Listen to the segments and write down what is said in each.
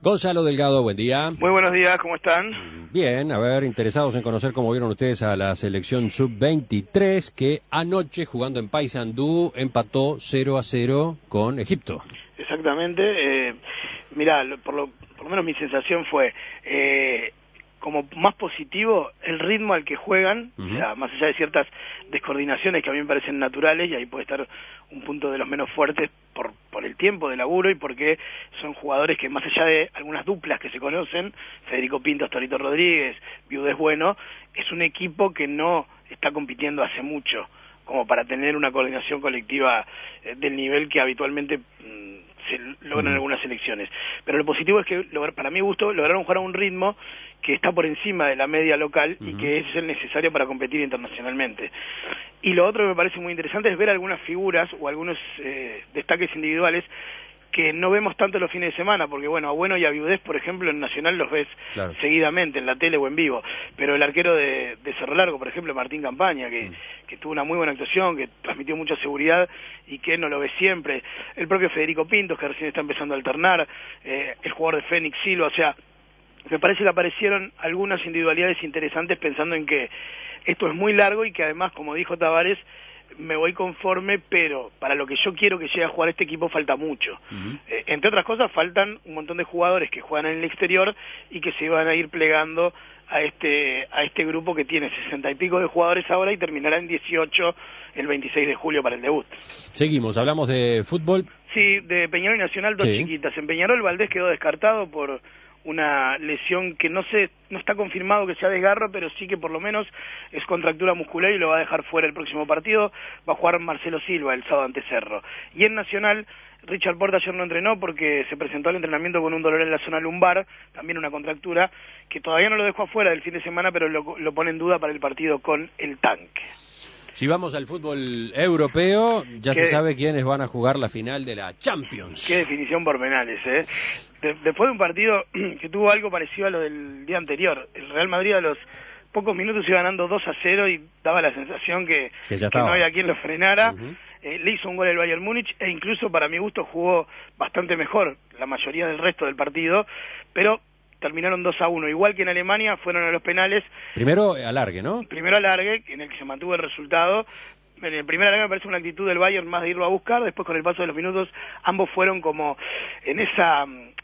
Gonzalo Delgado, buen día. Muy buenos días, ¿cómo están? Bien, a ver, interesados en conocer cómo vieron ustedes a la selección sub-23 que anoche, jugando en Paysandú, empató 0-0 con Egipto. Exactamente. Mirá, por lo menos mi sensación fue como más positivo el ritmo al que juegan, o sea, más allá de ciertas descoordinaciones que a mí me parecen naturales, y ahí puede estar un punto de los menos fuertes por el tiempo de laburo y porque son jugadores que, más allá de algunas duplas que se conocen, Federico Pintos, Torito Rodríguez, Viudez Bueno, es un equipo que no está compitiendo hace mucho como para tener una coordinación colectiva del nivel que habitualmente se logran en algunas selecciones. Pero lo positivo es que, para mi gusto, lograron jugar a un ritmo que está por encima de la media local y que es el necesario para competir internacionalmente. Y lo otro que me parece muy interesante es ver algunas figuras o algunos destaques individuales que no vemos tanto los fines de semana, porque bueno, a Bueno y a Viudez, por ejemplo, en Nacional los ves seguidamente en la tele o en vivo, pero el arquero de Cerro Largo, por ejemplo, Martín Campaña, que tuvo una muy buena actuación, que transmitió mucha seguridad y que no lo ve siempre, el propio Federico Pintos, que recién está empezando a alternar, el jugador de Fénix Silva, o sea, me parece que aparecieron algunas individualidades interesantes pensando en que esto es muy largo y que además, como dijo Tavares, me voy conforme, pero para lo que yo quiero que llegue a jugar este equipo falta mucho. Entre otras cosas, faltan un montón de jugadores que juegan en el exterior y que se van a ir plegando a este grupo que tiene 60 y pico de jugadores ahora y terminará en 18 el 26 de julio para el debut. Seguimos, hablamos de fútbol. Sí, de Peñarol y Nacional, dos chiquitas. En Peñarol, Valdés quedó descartado por una lesión que no está confirmado que sea desgarro, pero sí que por lo menos es contractura muscular y lo va a dejar fuera el próximo partido. Va a jugar Marcelo Silva el sábado ante Cerro. Y en Nacional, Richard Porta ayer no entrenó porque se presentó al entrenamiento con un dolor en la zona lumbar, también una contractura, que todavía no lo dejó afuera del fin de semana, pero lo pone en duda para el partido con el Tanque. Si vamos al fútbol europeo, ya se sabe quiénes van a jugar la final de la Champions. Qué definición por penales, ¿eh? Después de un partido que tuvo algo parecido a lo del día anterior, el Real Madrid a los pocos minutos iba ganando 2-0 y daba la sensación que no había quien lo frenara. Le hizo un gol el Bayern Múnich e incluso para mi gusto jugó bastante mejor la mayoría del resto del partido, pero terminaron 2-1, igual que en Alemania, fueron a los penales. Primero alargue, ¿no? Primero alargue, en el que se mantuvo el resultado. En el primer alargue me parece una actitud del Bayern más de irlo a buscar, después con el paso de los minutos ambos fueron como en esa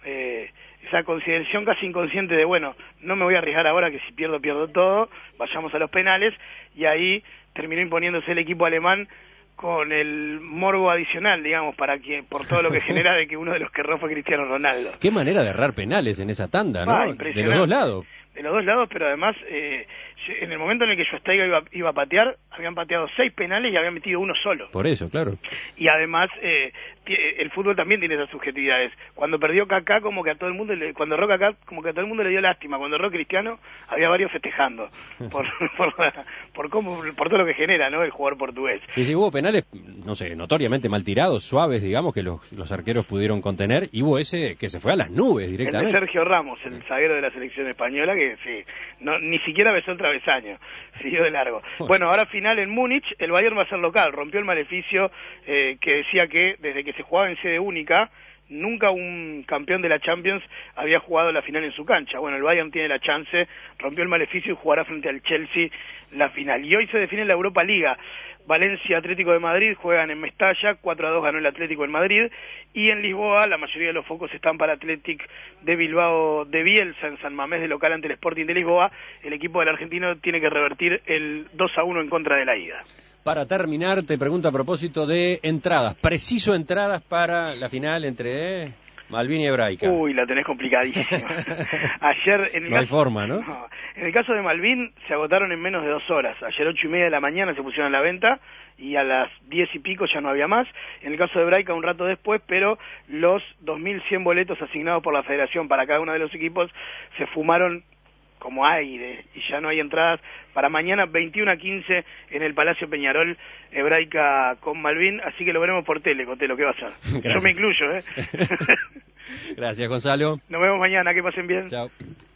consideración casi inconsciente de, bueno, no me voy a arriesgar ahora que si pierdo todo, vayamos a los penales, y ahí terminó imponiéndose el equipo alemán con el morbo adicional, digamos, por todo lo que genera de que uno de los que erró fue Cristiano Ronaldo. Qué manera de errar penales en esa tanda, ¿no? De los dos lados. De los dos lados, pero además, en el momento en el que Schweinsteiger iba a patear, habían pateado 6 penales y habían metido uno solo. Por eso, claro. Y además, el fútbol también tiene esas subjetividades. Cuando perdió Kaká, como que a todo el mundo cuando erró Kaká, como que a todo el mundo le dio lástima. Cuando erró Cristiano, había varios festejando por todo lo que genera, ¿no? El jugador portugués. Sí, hubo penales, no sé, notoriamente mal tirados, suaves, digamos, que los arqueros pudieron contener, y hubo ese que se fue a las nubes directamente. El de Sergio Ramos, el zaguero de la selección española, que sí, ni siquiera besó el travesaño, siguió de largo. Bueno, ahora final en Múnich, el Bayern va a ser local, rompió el maleficio que decía que desde que se jugaba en sede única, nunca un campeón de la Champions había jugado la final en su cancha. Bueno, el Bayern tiene la chance, rompió el maleficio y jugará frente al Chelsea la final. Y hoy se define la Europa Liga. Valencia, Atlético de Madrid juegan en Mestalla, 4-2 ganó el Atlético en Madrid, y en Lisboa la mayoría de los focos están para Athletic de Bilbao de Bielsa en San Mamés de local ante el Sporting de Lisboa. El equipo del argentino tiene que revertir el 2-1 en contra de la ida. Para terminar, te pregunto a propósito de entradas, preciso entradas para la final entre Malvin y Hebraica. Uy, la tenés complicadísima. Ayer, no hay forma, ¿no? En el caso de Malvin se agotaron en menos de 2 horas. Ayer 8:30 de la mañana se pusieron a la venta y a las 10 y pico ya no había más. En el caso de Hebraica un rato después, pero los 2.100 boletos asignados por la federación para cada uno de los equipos se fumaron como aire y ya no hay entradas para mañana 21:15 en el Palacio Peñarol, Hebraica con Malvin, así que lo veremos por tele, Cotelo, ¿qué va a hacer? Gracias. Yo me incluyo, Gracias, Gonzalo. Nos vemos mañana, que pasen bien. Chao.